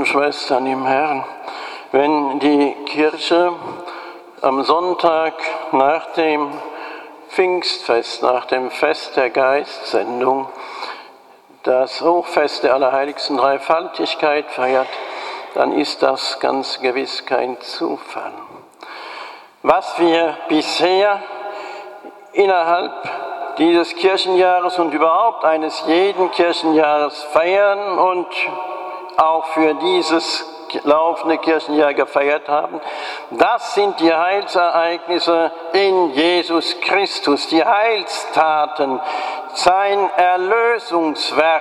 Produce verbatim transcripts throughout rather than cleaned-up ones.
und Schwestern im Herrn, wenn die Kirche am Sonntag nach dem Pfingstfest, nach dem Fest der Geistsendung, das Hochfest der Allerheiligsten Dreifaltigkeit feiert, dann ist das ganz gewiss kein Zufall. Was wir bisher innerhalb dieses Kirchenjahres und überhaupt eines jeden Kirchenjahres feiern und auch für dieses laufende Kirchenjahr gefeiert haben, das sind die Heilsereignisse in Jesus Christus, die Heilstaten, sein Erlösungswerk.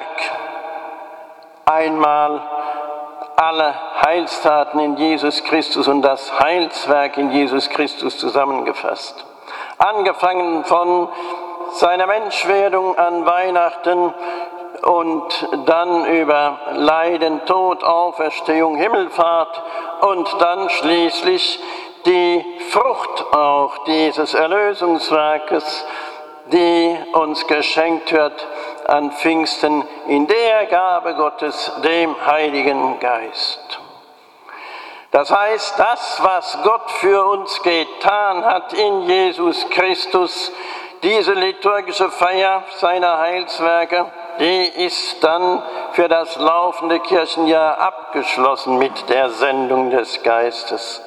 Einmal alle Heilstaten in Jesus Christus und das Heilswerk in Jesus Christus zusammengefasst. Angefangen von seiner Menschwerdung an Weihnachten und dann über Leiden, Tod, Auferstehung, Himmelfahrt und dann schließlich die Frucht auch dieses Erlösungswerkes, die uns geschenkt wird an Pfingsten in der Gabe Gottes, dem Heiligen Geist. Das heißt, das, was Gott für uns getan hat in Jesus Christus, diese liturgische Feier seiner Heilswerke, die ist dann für das laufende Kirchenjahr abgeschlossen mit der Sendung des Geistes.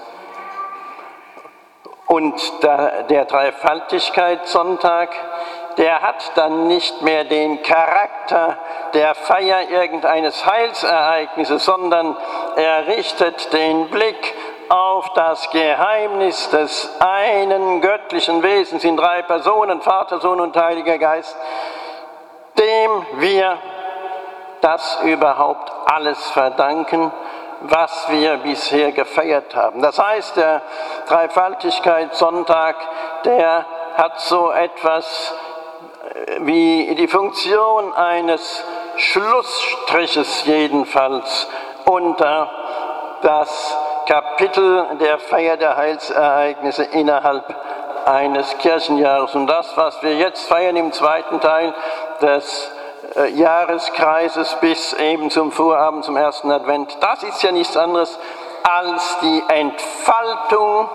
Und der Dreifaltigkeitssonntag, der hat dann nicht mehr den Charakter der Feier irgendeines Heilsereignisses, sondern er richtet den Blick auf das Geheimnis des einen göttlichen Wesens in drei Personen, Vater, Sohn und Heiliger Geist, dem wir das überhaupt alles verdanken, was wir bisher gefeiert haben. Das heißt, der Dreifaltigkeitssonntag, der hat so etwas wie die Funktion eines Schlussstriches jedenfalls unter das Kapitel der Feier der Heilsereignisse innerhalb eines Kirchenjahres. Und das, was wir jetzt feiern im zweiten Teil des äh, Jahreskreises bis eben zum Vorabend, zum ersten Advent, das ist ja nichts anderes als die Entfaltung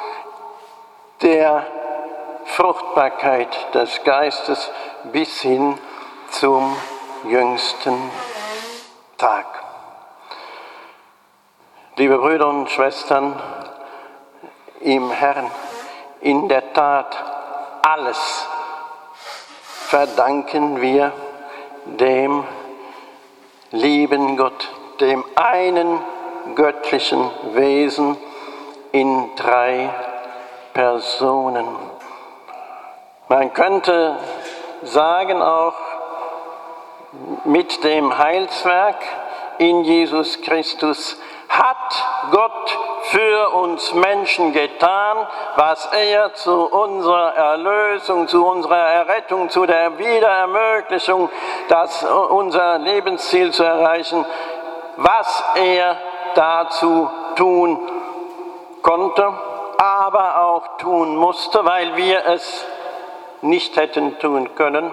der Fruchtbarkeit des Geistes bis hin zum jüngsten Tag. Liebe Brüder und Schwestern im Herrn, in der Tat alles verdanken wir dem lieben Gott, dem einen göttlichen Wesen in drei Personen. Man könnte sagen auch, mit dem Heilswerk in Jesus Christus hat Gott für uns Menschen getan, was er zu unserer Erlösung, zu unserer Errettung, zu der Wiederermöglichung, das unser Lebensziel zu erreichen, was er dazu tun konnte, aber auch tun musste, weil wir es nicht hätten tun können.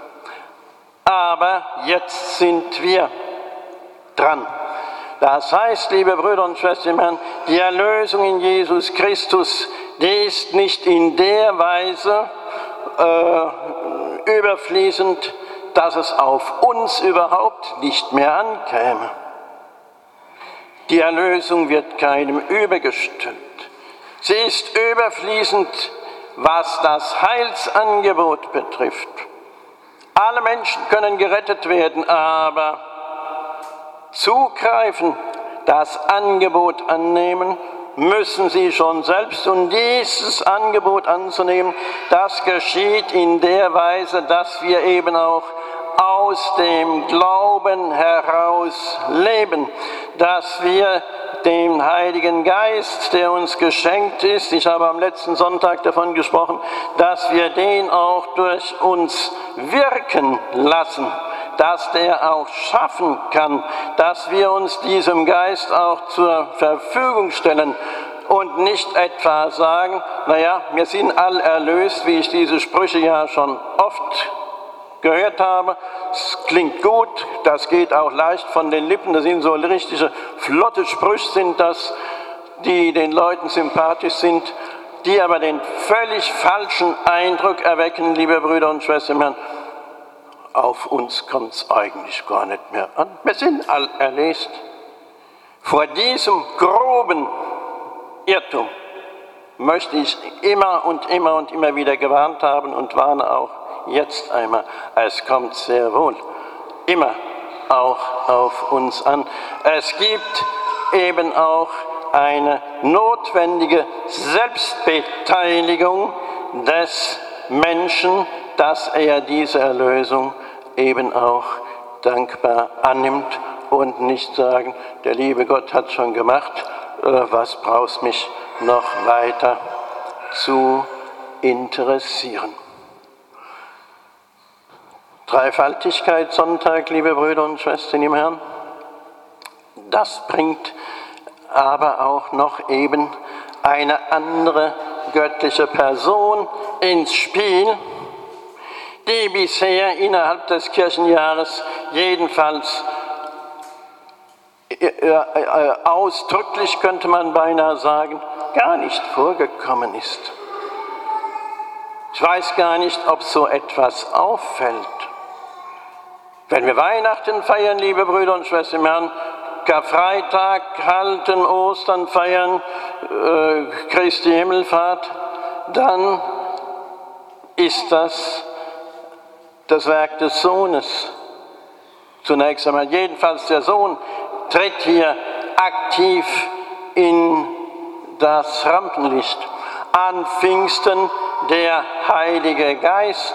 Aber jetzt sind wir dran. Das heißt, liebe Brüder und Schwestern im Herrn, die Erlösung in Jesus Christus, die ist nicht in der Weise äh, überfließend, dass es auf uns überhaupt nicht mehr ankäme. Die Erlösung wird keinem übergestülpt. Sie ist überfließend, was das Heilsangebot betrifft. Alle Menschen können gerettet werden, aber zugreifen, das Angebot annehmen, müssen sie schon selbst. Und dieses Angebot anzunehmen, das geschieht in der Weise, dass wir eben auch aus dem Glauben heraus leben, dass wir den Heiligen Geist, der uns geschenkt ist, ich habe am letzten Sonntag davon gesprochen, dass wir den auch durch uns wirken lassen, dass der auch schaffen kann, dass wir uns diesem Geist auch zur Verfügung stellen und nicht etwa sagen, naja, wir sind all erlöst, wie ich diese Sprüche ja schon oft gehört habe, es klingt gut, das geht auch leicht von den Lippen, das sind so richtige flotte Sprüche, sind das, die den Leuten sympathisch sind, die aber den völlig falschen Eindruck erwecken, liebe Brüder und Schwestern. Auf uns kommt es eigentlich gar nicht mehr an. Wir sind all erlöst. Vor diesem groben Irrtum möchte ich immer und immer und immer wieder gewarnt haben und warne auch jetzt einmal. Es kommt sehr wohl immer auch auf uns an. Es gibt eben auch eine notwendige Selbstbeteiligung des Menschen, dass er diese Erlösung eben auch dankbar annimmt und nicht sagen, der liebe Gott hat schon gemacht, was brauchst mich noch weiter zu interessieren. Dreifaltigkeit Sonntag, liebe Brüder und Schwestern im Herrn, das bringt aber auch noch eben eine andere göttliche Person ins Spiel, die bisher innerhalb des Kirchenjahres jedenfalls äh, äh, ausdrücklich, könnte man beinahe sagen, gar nicht vorgekommen ist. Ich weiß gar nicht, ob so etwas auffällt. Wenn wir Weihnachten feiern, liebe Brüder und Schwestern im Herrn, Karfreitag halten, Ostern feiern, äh, Christi Himmelfahrt, dann ist das das Werk des Sohnes. Zunächst einmal, jedenfalls der Sohn tritt hier aktiv in das Rampenlicht. An Pfingsten der Heilige Geist.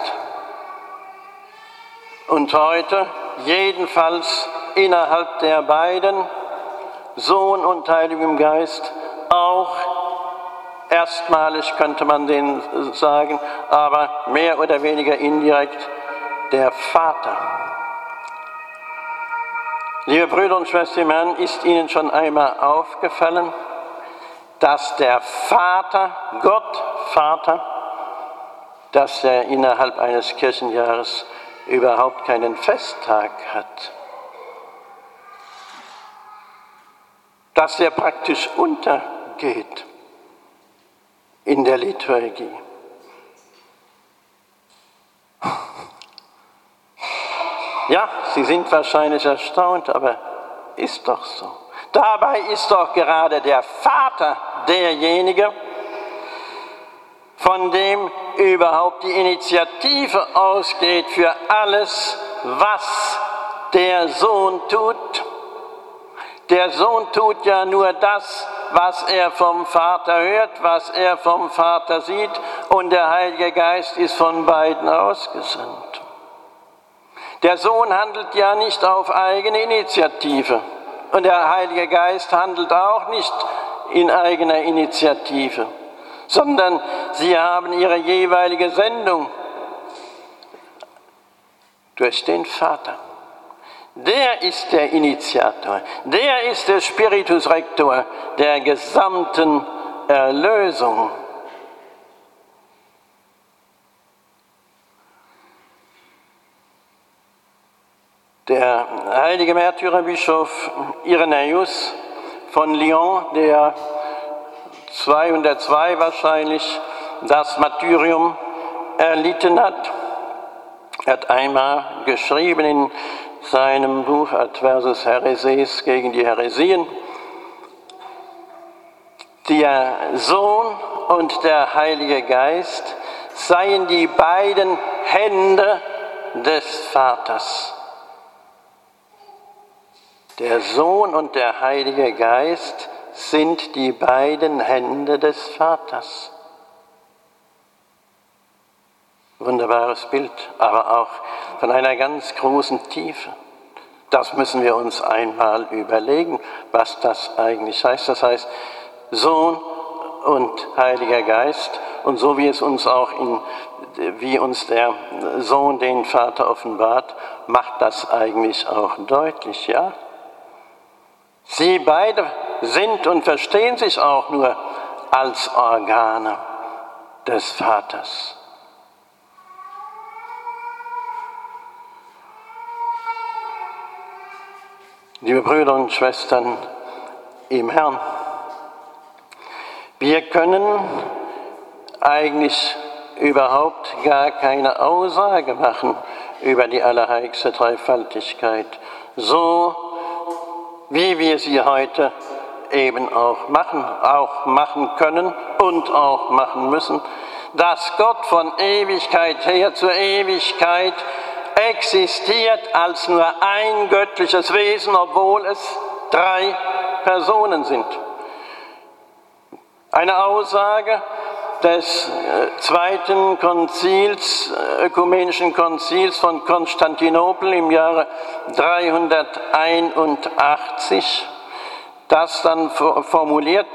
Und heute jedenfalls innerhalb der beiden, Sohn und Heiligem Geist, auch erstmalig könnte man den sagen, aber mehr oder weniger indirekt der Vater. Liebe Brüder und Schwestern im Herrn, ist Ihnen schon einmal aufgefallen, dass der Vater, Gott Vater, dass er innerhalb eines Kirchenjahres überhaupt keinen Festtag hat? Dass er praktisch untergeht in der Liturgie. Ja, Sie sind wahrscheinlich erstaunt, aber ist doch so. Dabei ist doch gerade der Vater derjenige, von dem überhaupt die Initiative ausgeht für alles, was der Sohn tut. Der Sohn tut ja nur das, was er vom Vater hört, was er vom Vater sieht, und der Heilige Geist ist von beiden ausgesandt. Der Sohn handelt ja nicht auf eigene Initiative und der Heilige Geist handelt auch nicht in eigener Initiative, sondern sie haben ihre jeweilige Sendung durch den Vater. Der ist der Initiator, der ist der Spiritus Rector der gesamten Erlösung. Der heilige Märtyrerbischof Irenäus von Lyon, der zweihundertzwei wahrscheinlich das Martyrium erlitten hat, hat einmal geschrieben in seinem Buch Adversus Häreses gegen die Häresien: Der Sohn und der Heilige Geist seien die beiden Hände des Vaters. Der Sohn und der Heilige Geist sind die beiden Hände des Vaters. Wunderbares Bild, aber auch von einer ganz großen Tiefe. Das müssen wir uns einmal überlegen, was das eigentlich heißt. Das heißt, Sohn und Heiliger Geist, und so wie es uns auch in, wie uns der Sohn den Vater offenbart, macht das eigentlich auch deutlich, ja? Sie beide sind und verstehen sich auch nur als Organe des Vaters. Liebe Brüder und Schwestern im Herrn, wir können eigentlich überhaupt gar keine Aussage machen über die allerheiligste Dreifaltigkeit, so wie wir sie heute eben auch machen, auch machen können und auch machen müssen, dass Gott von Ewigkeit her zur Ewigkeit existiert als nur ein göttliches Wesen, obwohl es drei Personen sind. Eine Aussage des Zweiten Konzils, Ökumenischen Konzils von Konstantinopel im Jahre dreihunderteinundachtzig, das dann formuliert: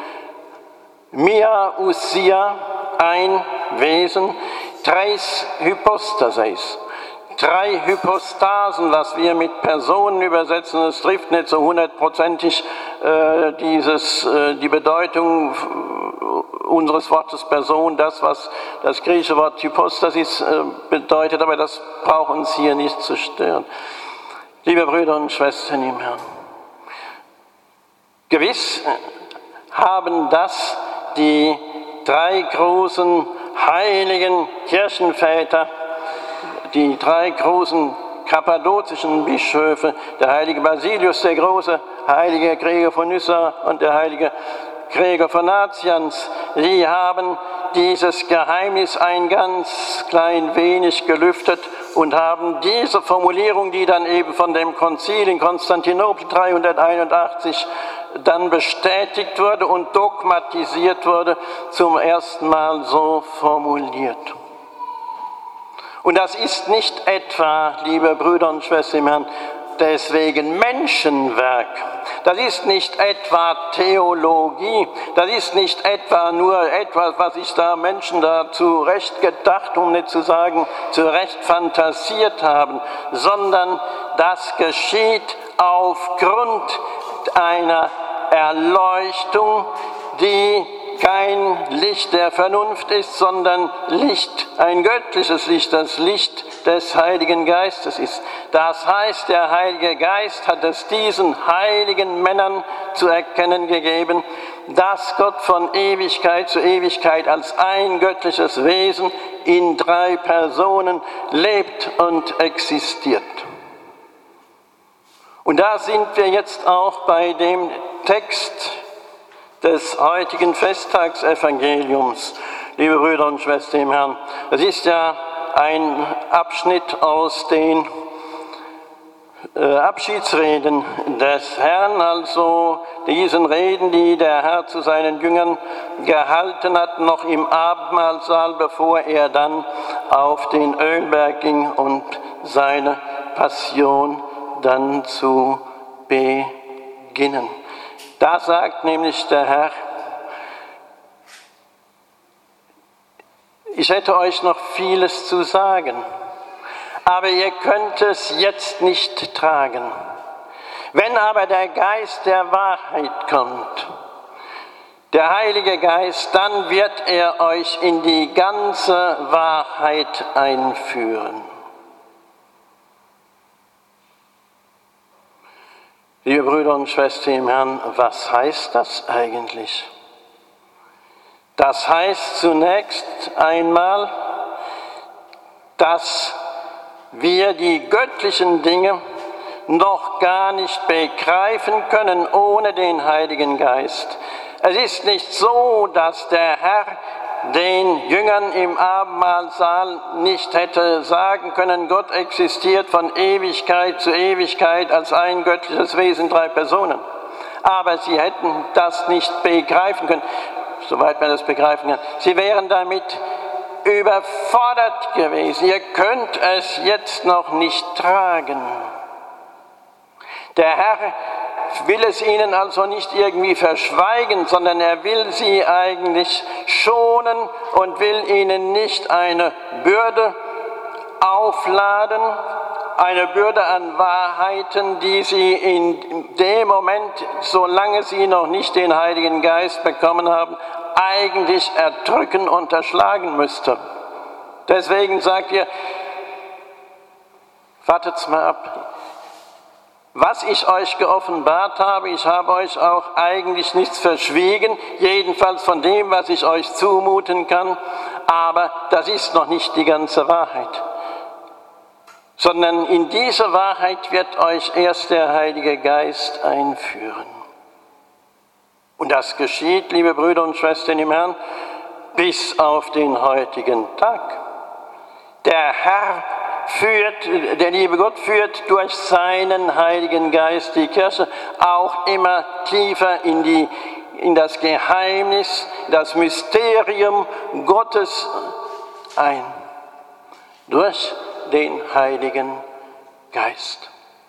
Mia usia, ein Wesen, tres hypostases. Drei Hypostasen, was wir mit Personen übersetzen, es trifft nicht so hundertprozentig äh, dieses, äh, die Bedeutung unseres Wortes Person, das, was das griechische Wort Hypostasis äh, bedeutet, aber das braucht uns hier nicht zu stören. Liebe Brüder und Schwestern im Herrn, gewiss haben das die drei großen heiligen Kirchenväter, die drei großen kappadokischen Bischöfe, der heilige Basilius der Große, heilige Gregor von Nyssa und der heilige Gregor von Nazianz, sie haben dieses Geheimnis ein ganz klein wenig gelüftet und haben diese Formulierung, die dann eben von dem Konzil in Konstantinopel dreihunderteinundachtzig dann bestätigt wurde und dogmatisiert wurde, zum ersten Mal so formuliert. Und das ist nicht etwa, liebe Brüder und Schwestern im Herrn, deswegen Menschenwerk. Das ist nicht etwa Theologie, das ist nicht etwa nur etwas, was sich da Menschen da zurecht gedacht, um nicht zu sagen zurecht fantasiert haben, sondern das geschieht aufgrund einer Erleuchtung, die kein Licht der Vernunft ist, sondern Licht, ein göttliches Licht, das Licht des Heiligen Geistes ist. Das heißt, der Heilige Geist hat es diesen heiligen Männern zu erkennen gegeben, dass Gott von Ewigkeit zu Ewigkeit als ein göttliches Wesen in drei Personen lebt und existiert. Und da sind wir jetzt auch bei dem Text des heutigen Festtagsevangeliums, liebe Brüder und Schwestern im Herrn. Es ist ja ein Abschnitt aus den äh, Abschiedsreden des Herrn, also diesen Reden, die der Herr zu seinen Jüngern gehalten hat, noch im Abendmahlsaal, bevor er dann auf den Ölberg ging und seine Passion dann zu beginnen. Da sagt nämlich der Herr: Ich hätte euch noch vieles zu sagen, aber ihr könnt es jetzt nicht tragen. Wenn aber der Geist der Wahrheit kommt, der Heilige Geist, dann wird er euch in die ganze Wahrheit einführen. Liebe Brüder und Schwestern im Herrn, was heißt das eigentlich? Das heißt zunächst einmal, dass wir die göttlichen Dinge noch gar nicht begreifen können ohne den Heiligen Geist. Es ist nicht so, dass der Herr den Jüngern im Abendmahlsaal nicht hätte sagen können, Gott existiert von Ewigkeit zu Ewigkeit als ein göttliches Wesen, drei Personen. Aber sie hätten das nicht begreifen können, soweit man das begreifen kann. Sie wären damit überfordert gewesen. Ihr könnt es jetzt noch nicht tragen. Der Herr will es ihnen also nicht irgendwie verschweigen, sondern er will sie eigentlich schonen und will ihnen nicht eine Bürde aufladen, eine Bürde an Wahrheiten, die sie in dem Moment, solange sie noch nicht den Heiligen Geist bekommen haben, eigentlich erdrücken, unterschlagen müsste. Deswegen sagt ihr, wartet's mal ab. Was ich euch geoffenbart habe, ich habe euch auch eigentlich nichts verschwiegen, jedenfalls von dem, was ich euch zumuten kann, aber das ist noch nicht die ganze Wahrheit. Sondern in diese Wahrheit wird euch erst der Heilige Geist einführen. Und das geschieht, liebe Brüder und Schwestern im Herrn, bis auf den heutigen Tag. Der Herr führt, der liebe Gott führt durch seinen Heiligen Geist die Kirche auch immer tiefer in, die, in das Geheimnis, das Mysterium Gottes ein. Durch den Heiligen Geist.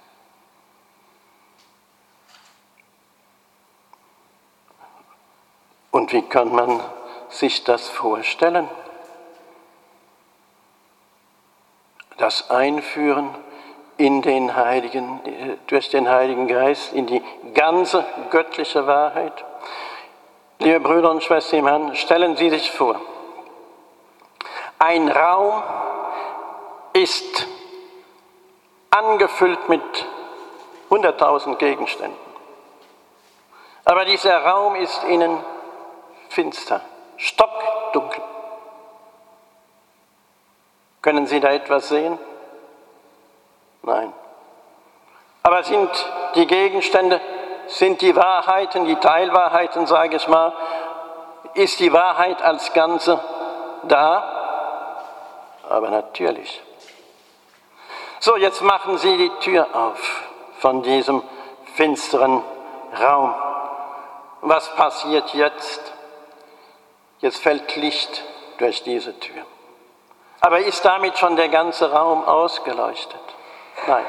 Und wie kann man sich das vorstellen? Das Einführen in den Heiligen, durch den Heiligen Geist, in die ganze göttliche Wahrheit. Liebe Brüder und Schwestern im Herrn, stellen Sie sich vor, ein Raum ist angefüllt mit hunderttausend Gegenständen. Aber dieser Raum ist innen finster, stockdunkel. Können Sie da etwas sehen? Nein. Aber sind die Gegenstände, sind die Wahrheiten, die Teilwahrheiten, sage ich mal, ist die Wahrheit als Ganze da? Aber natürlich. So, jetzt machen Sie die Tür auf von diesem finsteren Raum. Was passiert jetzt? Jetzt fällt Licht durch diese Tür. Aber ist damit schon der ganze Raum ausgeleuchtet? Nein.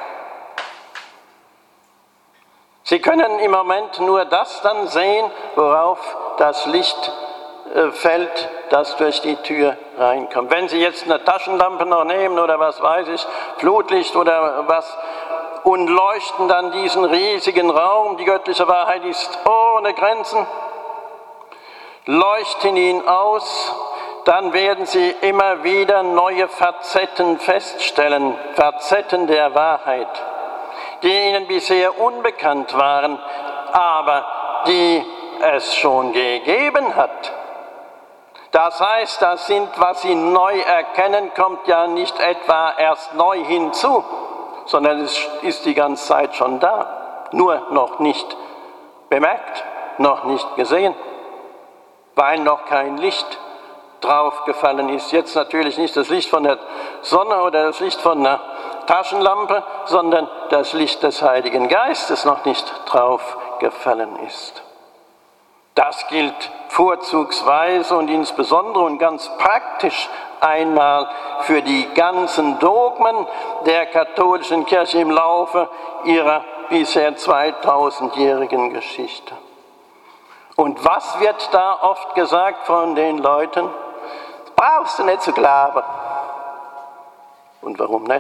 Sie können im Moment nur das dann sehen, worauf das Licht äh, fällt, das durch die Tür reinkommt. Wenn Sie jetzt eine Taschenlampe noch nehmen oder was weiß ich, Flutlicht oder was, und leuchten dann diesen riesigen Raum, die göttliche Wahrheit ist ohne Grenzen, leuchten ihn aus, dann werden Sie immer wieder neue Facetten feststellen, Facetten der Wahrheit, die Ihnen bisher unbekannt waren, aber die es schon gegeben hat. Das heißt, das sind, was Sie neu erkennen, kommt ja nicht etwa erst neu hinzu, sondern es ist die ganze Zeit schon da, nur noch nicht bemerkt, noch nicht gesehen, weil noch kein Licht draufgefallen ist. Jetzt natürlich nicht das Licht von der Sonne oder das Licht von einer Taschenlampe, sondern das Licht des Heiligen Geistes noch nicht draufgefallen ist. Das gilt vorzugsweise und insbesondere und ganz praktisch einmal für die ganzen Dogmen der katholischen Kirche im Laufe ihrer bisher zweitausendjährigen Geschichte. Und was wird da oft gesagt von den Leuten? Das brauchst du nicht zu glauben. Und warum nicht?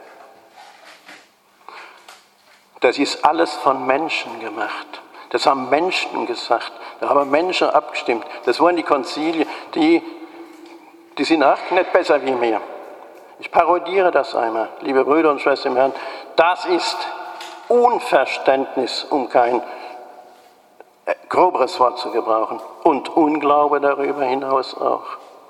Das ist alles von Menschen gemacht. Das haben Menschen gesagt. Da haben Menschen abgestimmt. Das waren die Konzilien, die, die sind auch nicht besser wie mir. Ich parodiere das einmal, liebe Brüder und Schwestern im Herrn. Das ist Unverständnis, um kein groberes Wort zu gebrauchen, und Unglaube darüber hinaus auch.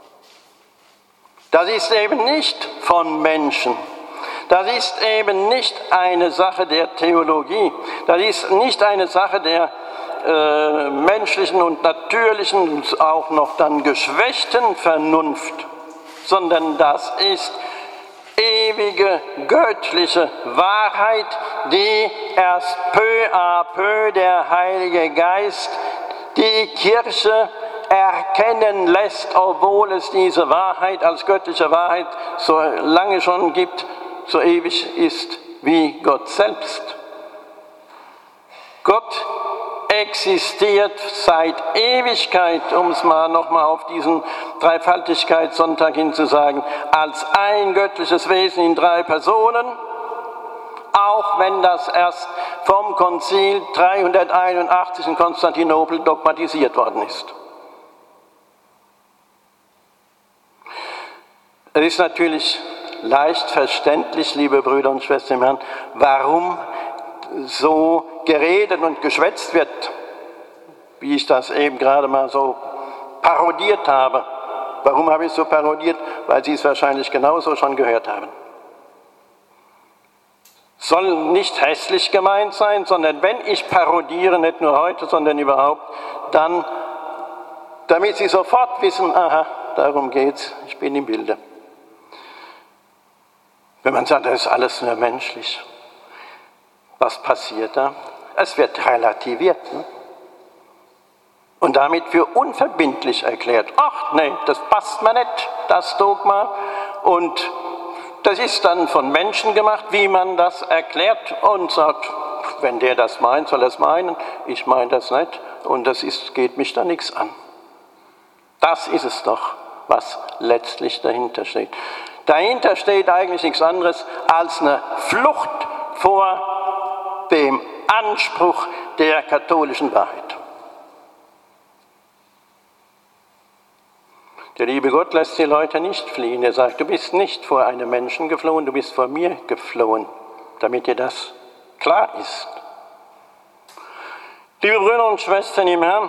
Das ist eben nicht von Menschen. Das ist eben nicht eine Sache der Theologie. Das ist nicht eine Sache der äh, menschlichen und natürlichen und auch noch dann geschwächten Vernunft, sondern das ist ewige göttliche Wahrheit, die erst peu à peu der Heilige Geist die Kirche erkennen lässt, obwohl es diese Wahrheit als göttliche Wahrheit so lange schon gibt, so ewig ist wie Gott selbst. Gott existiert seit Ewigkeit, um es mal nochmal auf diesen Dreifaltigkeitssonntag hin zu sagen, als ein göttliches Wesen in drei Personen, auch wenn das erst vom Konzil dreihunderteinundachtzig in Konstantinopel dogmatisiert worden ist. Es ist natürlich leicht verständlich, liebe Brüder und Schwestern im Herrn, warum so geredet und geschwätzt wird, wie ich das eben gerade mal so parodiert habe. Warum habe ich es so parodiert? Weil Sie es wahrscheinlich genauso schon gehört haben. Soll nicht hässlich gemeint sein, sondern wenn ich parodiere, nicht nur heute, sondern überhaupt, dann, damit Sie sofort wissen, aha, darum geht's, ich bin im Bilde. Wenn man sagt, das ist alles nur menschlich, was passiert da? Es wird relativiert, ne? Und damit für unverbindlich erklärt. Ach nee, das passt mir nicht, das Dogma. Und das ist dann von Menschen gemacht, wie man das erklärt und sagt, wenn der das meint, soll er es meinen, ich meine das nicht und das ist, geht mich da nichts an. Das ist es doch, was letztlich dahinter steht. Dahinter steht eigentlich nichts anderes als eine Flucht vor dem Anspruch der katholischen Wahrheit. Der liebe Gott lässt die Leute nicht fliehen. Er sagt, du bist nicht vor einem Menschen geflohen, du bist vor mir geflohen, damit dir das klar ist. Liebe Brüder und Schwestern im Herrn,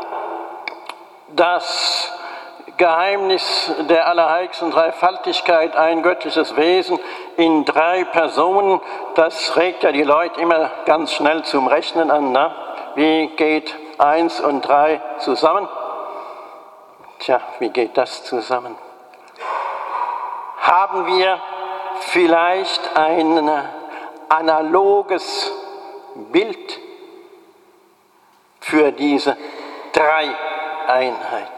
das Geheimnis der allerheiligsten Dreifaltigkeit, ein göttliches Wesen in drei Personen, das regt ja die Leute immer ganz schnell zum Rechnen an. Na? Wie geht eins und drei zusammen? Tja, wie geht das zusammen? Haben wir vielleicht ein analoges Bild für diese Dreieinheit?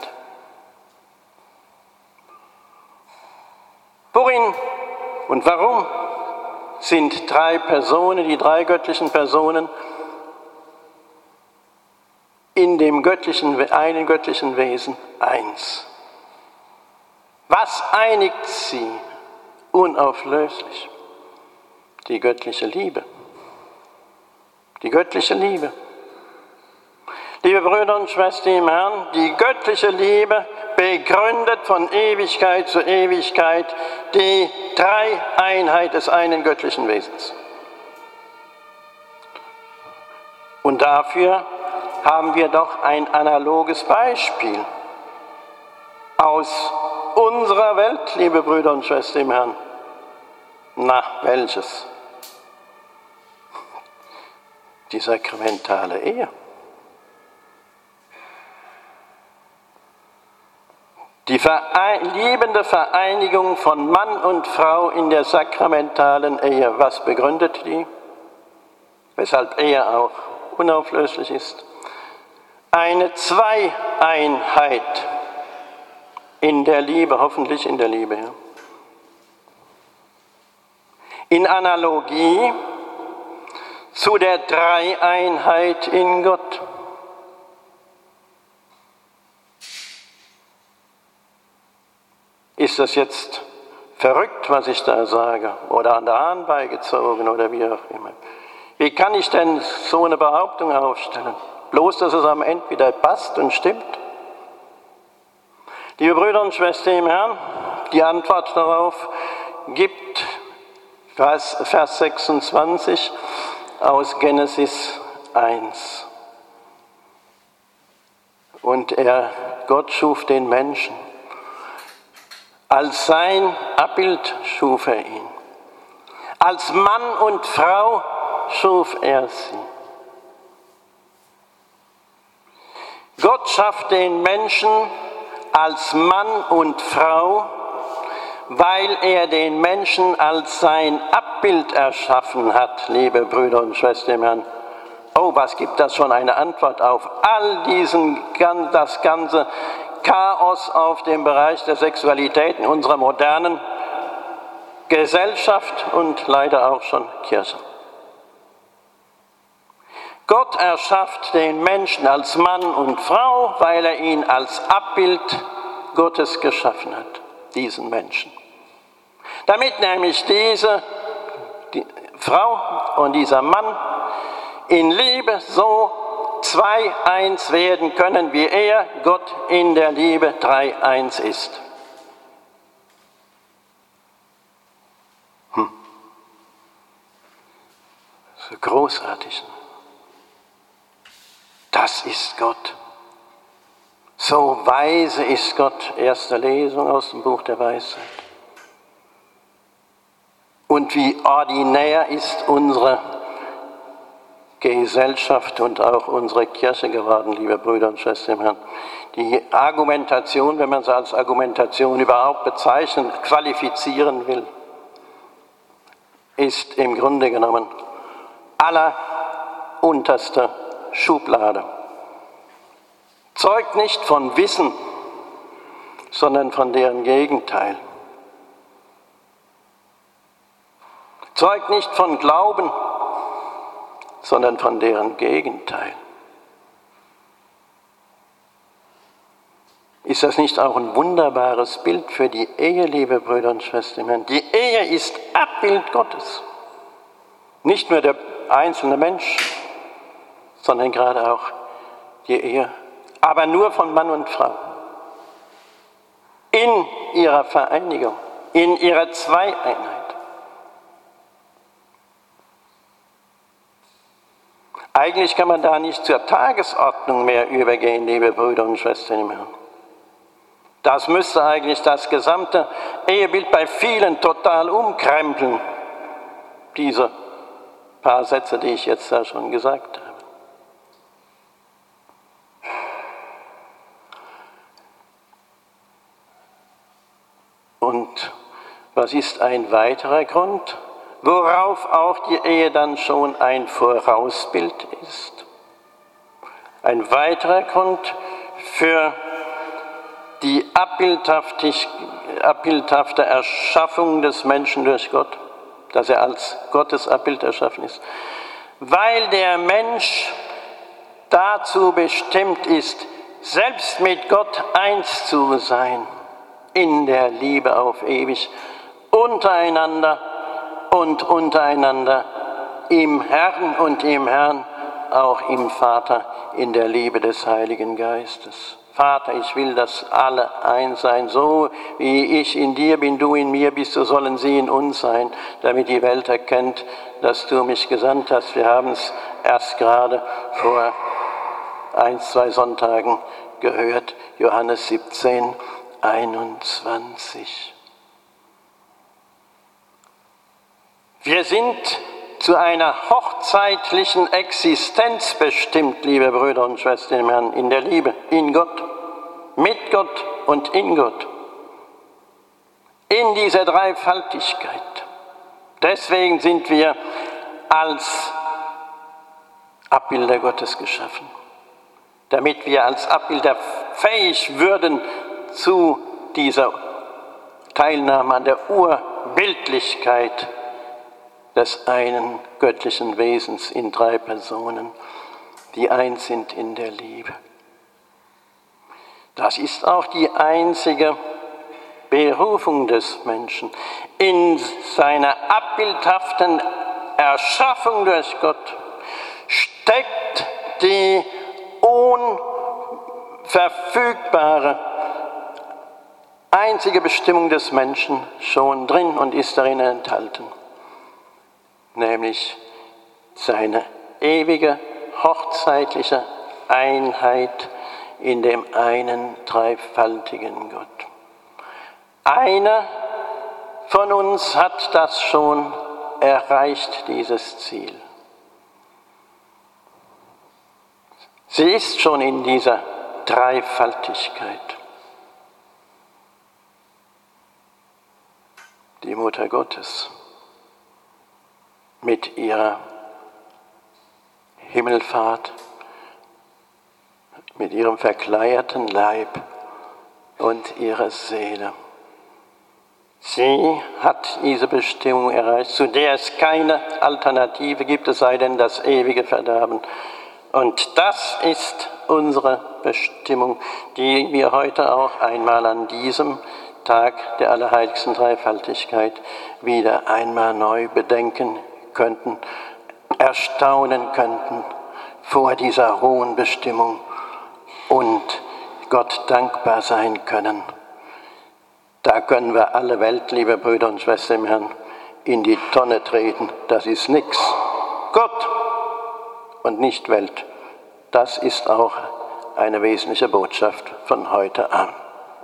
Worin und warum sind drei Personen, die drei göttlichen Personen, in dem göttlichen, einen göttlichen Wesen eins? Was einigt sie unauflöslich? Die göttliche Liebe. Die göttliche Liebe. Liebe Brüder und Schwestern im Herrn, die göttliche Liebe begründet von Ewigkeit zu Ewigkeit die Dreieinheit des einen göttlichen Wesens. Und dafür haben wir doch ein analoges Beispiel aus unserer Welt, liebe Brüder und Schwestern im Herrn. Na, welches? Die sakramentale Ehe. Die verein- liebende Vereinigung von Mann und Frau in der sakramentalen Ehe. Was begründet die? Weshalb Ehe auch unauflöslich ist. Eine Zweieinheit in der Liebe, hoffentlich in der Liebe. Ja. In Analogie zu der Dreieinheit in Gott. Ist das jetzt verrückt, was ich da sage? Oder an der Hahn beigezogen oder wie auch immer? Wie kann ich denn so eine Behauptung aufstellen? Bloß, dass es am Ende wieder passt und stimmt? Liebe Brüder und Schwestern im Herrn, die Antwort darauf gibt Vers sechsundzwanzig aus Genesis eins. Und er, Gott schuf den Menschen. Als sein Abbild schuf er ihn. Als Mann und Frau schuf er sie. Gott schafft den Menschen als Mann und Frau, weil er den Menschen als sein Abbild erschaffen hat, liebe Brüder und Schwestern im Herrn. Oh, was gibt das schon eine Antwort auf all diesen, das ganze Chaos auf dem Bereich der Sexualität in unserer modernen Gesellschaft und leider auch schon Kirche. Gott erschafft den Menschen als Mann und Frau, weil er ihn als Abbild Gottes geschaffen hat, diesen Menschen. Damit nämlich diese die Frau und dieser Mann in Liebe so zwei eins werden können, wie er, Gott, in der Liebe drei eins ist. Hm. Das ist eine Großartigen. Das ist Gott. So weise ist Gott. Erste Lesung aus dem Buch der Weisheit. Und wie ordinär ist unsere Gesellschaft und auch unsere Kirche geworden, liebe Brüder und Schwestern im Herrn. Die Argumentation, wenn man sie als Argumentation überhaupt bezeichnen, qualifizieren will, ist im Grunde genommen allerunterste Schublade. Zeugt nicht von Wissen, sondern von deren Gegenteil. Zeugt nicht von Glauben, sondern von deren Gegenteil. Ist das nicht auch ein wunderbares Bild für die Ehe, liebe Brüder und Schwestern im Herrn? Die Ehe ist Abbild Gottes. Nicht nur der einzelne Mensch, sondern gerade auch die Ehe. Aber nur von Mann und Frau. In ihrer Vereinigung, in ihrer Zweieinheit. Eigentlich kann man da nicht zur Tagesordnung mehr übergehen, liebe Brüder und Schwestern im Herrn. Das müsste eigentlich das gesamte Ehebild bei vielen total umkrempeln. Diese paar Sätze, die ich jetzt da schon gesagt habe. Und was ist ein weiterer Grund, worauf auch die Ehe dann schon ein Vorausbild ist? Ein weiterer Grund für die abbildhafte Erschaffung des Menschen durch Gott, dass er als Gottes Abbild erschaffen ist. Weil der Mensch dazu bestimmt ist, selbst mit Gott eins zu sein, in der Liebe auf ewig, untereinander und untereinander, im Herrn und im Herrn, auch im Vater, in der Liebe des Heiligen Geistes. Vater, ich will, dass alle eins sein, so wie ich in dir bin, du in mir bist, so sollen sie in uns sein, damit die Welt erkennt, dass du mich gesandt hast. Wir haben es erst gerade vor ein, zwei Sonntagen gehört, Johannes siebzehn, einundzwanzig. Wir sind zu einer hochzeitlichen Existenz bestimmt, liebe Brüder und Schwestern im Herrn, in der Liebe, in Gott, mit Gott und in Gott. In dieser Dreifaltigkeit. Deswegen sind wir als Abbilder Gottes geschaffen, damit wir als Abbilder fähig würden zu dieser Teilnahme an der Urbildlichkeit des einen göttlichen Wesens in drei Personen, die eins sind in der Liebe. Das ist auch die einzige Berufung des Menschen. In seiner abbildhaften Erschaffung durch Gott steckt die unverfügbare einzige Bestimmung des Menschen schon drin und ist darin enthalten. Nämlich seine ewige hochzeitliche Einheit in dem einen dreifaltigen Gott. Einer von uns hat das schon erreicht, dieses Ziel. Sie ist schon in dieser Dreifaltigkeit. Die Mutter Gottes. Mit ihrer Himmelfahrt, mit ihrem verkleierten Leib und ihrer Seele. Sie hat diese Bestimmung erreicht, zu der es keine Alternative gibt, es sei denn das ewige Verderben. Und das ist unsere Bestimmung, die wir heute auch einmal an diesem Tag der allerheiligsten Dreifaltigkeit wieder einmal neu bedenken könnten, erstaunen könnten vor dieser hohen Bestimmung und Gott dankbar sein können. Da können wir alle Welt, liebe Brüder und Schwestern im Herrn, in die Tonne treten. Das ist nichts. Gott und nicht Welt. Das ist auch eine wesentliche Botschaft von heute an.